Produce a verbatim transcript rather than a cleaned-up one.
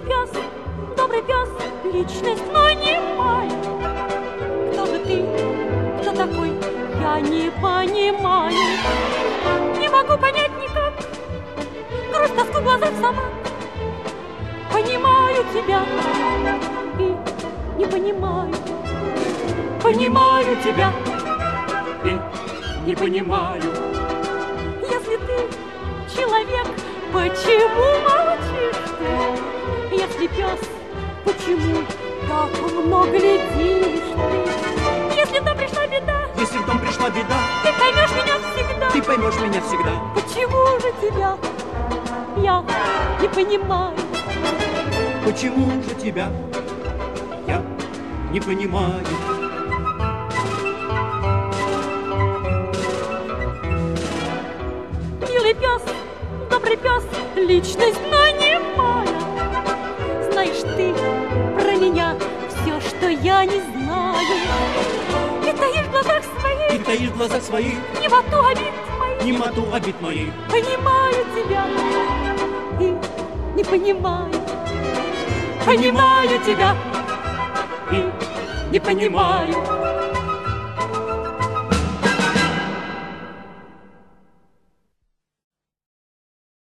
пес, добрый пес, личность, но не май. Кто же ты, кто такой, я не понимаю. Не могу понять никак грусть, тоску в глазах собак. Понимаю тебя и не понимаю. Понимаю тебя и не понимаю. Если ты человек, почему молчишь ты? Если пес, почему так умно глядишь ты? Если в дом пришла беда, Если в дом пришла беда, ты поймешь меня всегда. ты поймешь меня всегда. Почему же тебя я не понимаю? Почему же тебя я не понимаю? Милый пес, добрый пес, личность, но не моя. Знаешь ты про меня все, что я не знаю. И таишь в глазах своих, И таишь в глазах своих немоту обид моих. немоту обид моих. Понимаю тебя и не понимаю. Понимаю тебя и не понимаю.